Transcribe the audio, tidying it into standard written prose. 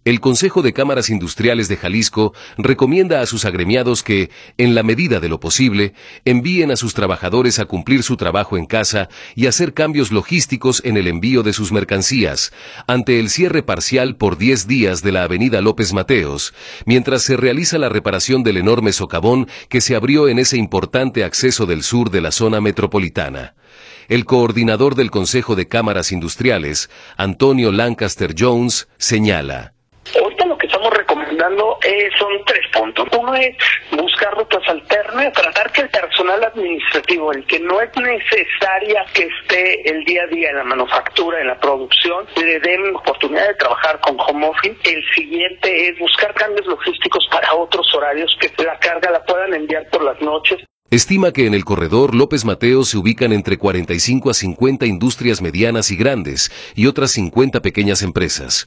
El Consejo de Cámaras Industriales de Jalisco recomienda a sus agremiados que, en la medida de lo posible, envíen a sus trabajadores a cumplir su trabajo en casa y hacer cambios logísticos en el envío de sus mercancías, ante el cierre parcial por 10 días de la avenida López Mateos, mientras se realiza la reparación del enorme socavón que se abrió en ese importante acceso del sur de la zona metropolitana. El coordinador del Consejo de Cámaras Industriales, Antonio Lancaster Jones, señala: Ahorita lo que estamos recomendando son 3 puntos. Uno es buscar rutas alternas, tratar que el personal administrativo, el que no es necesaria que esté el día a día en la manufactura, en la producción, le den oportunidad de trabajar con home office. El siguiente es buscar cambios logísticos para otros horarios, que la carga la puedan enviar por las noches. Estima que en el corredor López Mateos se ubican entre 45 a 50 industrias medianas y grandes y otras 50 pequeñas empresas.